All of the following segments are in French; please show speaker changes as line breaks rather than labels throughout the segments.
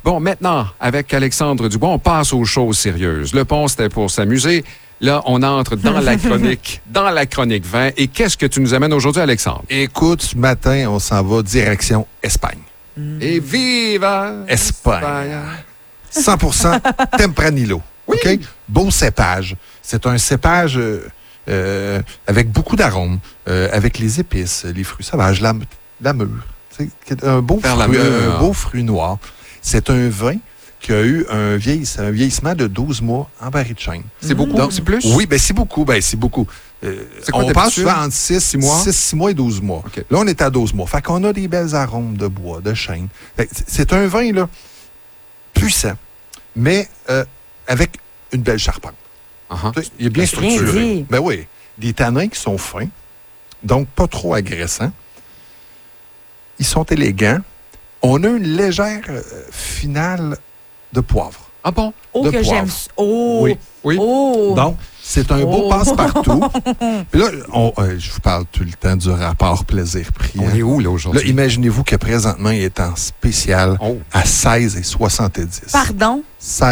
Bon, maintenant, avec Alexandre Dubois, on passe aux choses sérieuses. Le pont, c'était pour s'amuser. Là, on entre dans la chronique vin. Et qu'est-ce que tu nous amènes aujourd'hui, Alexandre?
Écoute, ce matin, on s'en va direction Espagne.
Et viva
Espagne. 100% Tempranillo.
Oui.
OK? Beau cépage. C'est un cépage avec beaucoup d'arômes, avec les épices, les fruits sauvages, la mûre. Un beau fruit noir. C'est un vin qui a eu un vieillissement de 12 mois en baril de chêne.
C'est beaucoup?
Donc,
c'est plus?
Oui, c'est beaucoup. C'est beaucoup. On passe souvent entre 6 mois et 12 mois.
Okay.
Là, on est à 12 mois. Fait qu'on a des belles arômes de bois, de chêne. C'est un vin, là, puissant, mais avec une belle charpente. Il est bien structuré. Ben oui. Des tanins qui sont fins, donc pas trop agressants. Ils sont élégants. On a une légère finale de poivre.
Ah bon?
Oh, que j'aime. Oh!
Oui.
Oh!
Donc, c'est un beau passe-partout. Puis là, je vous parle tout le temps du rapport plaisir-prix.
On est où, là, aujourd'hui?
Là, imaginez-vous que présentement, il est en spécial à 16,70.
Pardon?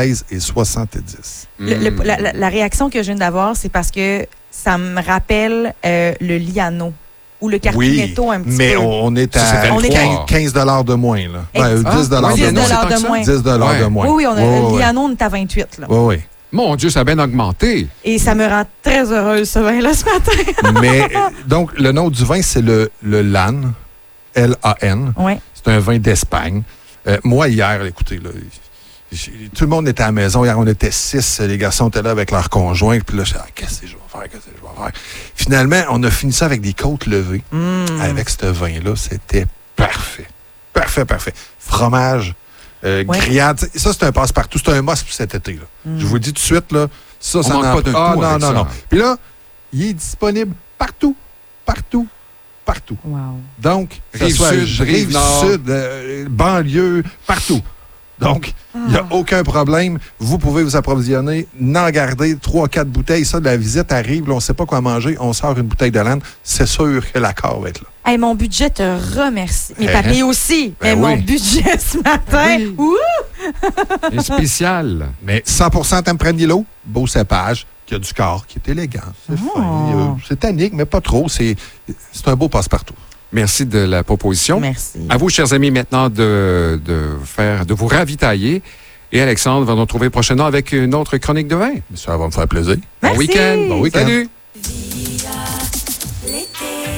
16,70.
La réaction que je viens d'avoir, c'est parce que ça me rappelle le Liano ou le Carpinetto un petit
mais
peu.
on est à 15 $ de moins. Là. 10 $ de moins. 10 $ de moins.
Oui, le Liano, on est à 28. Là.
Oui.
Mon Dieu, ça a bien augmenté.
Et ça me rend très heureuse, ce vin-là, ce matin.
Mais, donc, le nom du vin, c'est le LAN. L-A-N.
Oui.
C'est un vin d'Espagne. Moi, hier, écoutez, là, tout le monde était à la maison. Hier, on était 6. Les garçons étaient là avec leurs conjoints. Puis là, je disais, qu'est-ce que je vais faire? Finalement, on a fini ça avec des côtes levées. Avec ce vin-là, c'était parfait. Parfait. Fromage, grillade. Ça, c'est un passe-partout. C'est un must pour cet été. Là. Je vous le dis tout de suite, là, ça
manque pas d'un coup avec ça.
Non. Puis là, il est disponible partout.
Wow.
Donc,
Rive sud, rive nord.
Banlieue, partout. Donc, il n'y a aucun problème. Vous pouvez vous approvisionner, n'en garder 3-4 bouteilles. Ça, de la visite arrive, là, on ne sait pas quoi manger, on sort une bouteille de l'âne. C'est sûr que l'accord va être là.
Hey, mon budget te remercie. Mes papiers aussi.
Ben
mon budget ce matin. Ouh!
Un spécial.
Mais 100% Tempranillo, beau cépage, qui a du corps, qui est élégant. C'est fin. C'est tannique, mais pas trop. C'est un beau passe-partout.
Merci de la proposition.
Merci.
À vous, chers amis, maintenant de vous ravitailler. Et Alexandre va nous retrouver prochainement avec une autre chronique de vin.
Ça va me faire plaisir.
Merci.
Bon week-end.
Bon week-end.
Salut.